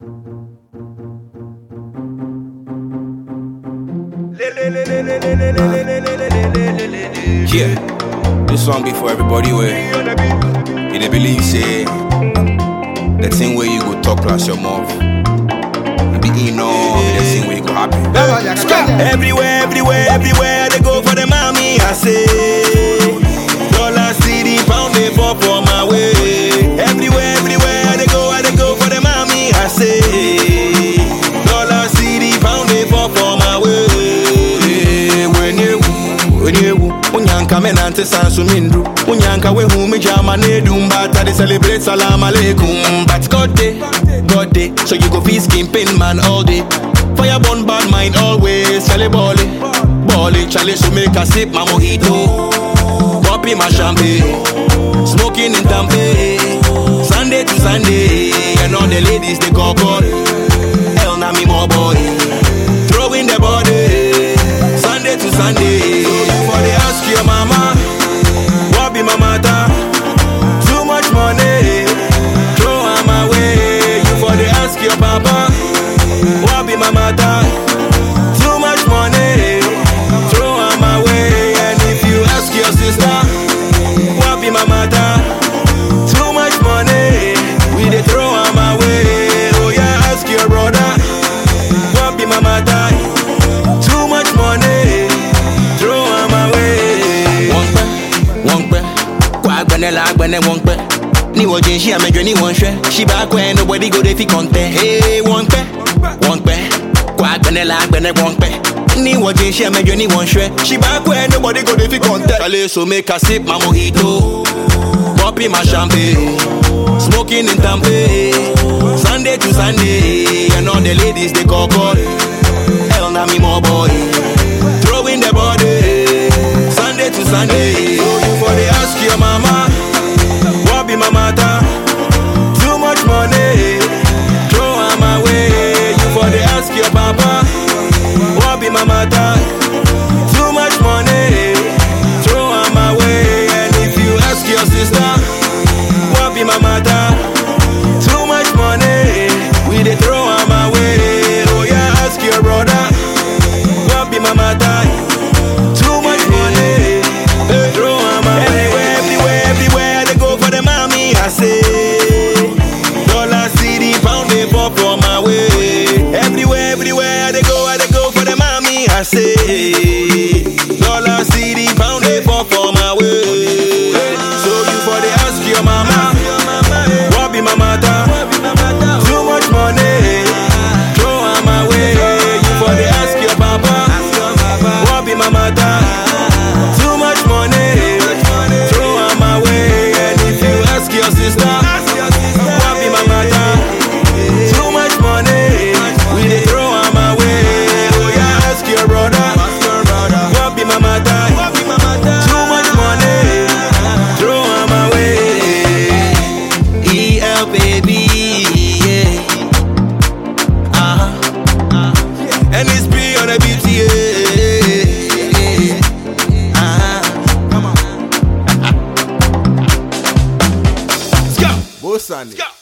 Yeah, this song be for everybody where you dey believe say the thing where you go talk plus your mouth. You be the thing where you go happy. Everywhere they go for the mommy. I say dollar, city, pound, they fall for my way. Everywhere they go for the mommy. I say dollar, city, pound, they fall for my way. Unyanka menante sansu mindru Unyanka we humi jama nedum Bata de celebrate salam alaikum. But God day So you go feast skin pain man all day. Fire burn bad mind always. Chale bole chale so make a sip my mojito. Popping my champagne Smoking in Tampe. Sunday to Sunday And all the ladies they call God. Hell na me more boy Throwing the body Sunday to Sunday. For the ask your mama, what be my matter? Too much money, throw her my way. You for the ask your papa, what be my matter? Too much money, throw her my way. And if you ask your sister, what be my matter? Too much money, we dey throw her my way. Oh yeah, ask your brother, what be my matter? Too much money. When won't be ni wojin she amejo ni won hwe she back when nobody go dey fi content. Hey won't be kwa gbene won't be ni wojin she amejo ni won hwe she back when nobody go dey fi content. Chale so make a sip my mojito, popping my champagne, smoking in Tampe. Sunday to Sunday and all the ladies they call God. Hell na me more boy throwing the body Sunday to Sunday. So you for the ask your mama, what be my matter? Too much money, throw her my way. You for the ask your papa, what be my matter? Too much money, throw her my way. And if you ask your sister, what be my matter? Too much money, we dey throw her my way. Oh yeah, ask your brother, what be my matter? Too much money, throw her my way. Everywhere they go for the mommy. I say dollar, city, pound, they fall for my way. Everywhere they go for the mommy. I say dollar, city, pound, they fall for my way. So you for the ask your mama, what be my matter? Too much money, throw her my way. You for the ask your papa, what be my matter? Too much money, throw her my way. And if you ask your sister, what be my matter? Too much money, we dey throw her my way. Oh yeah, ask your brother, what be my matter? Too much money, throw her my way. EL baby, yeah. And it's be on a beauty, yeah. Come on. Let's go. Bosani. Let's go.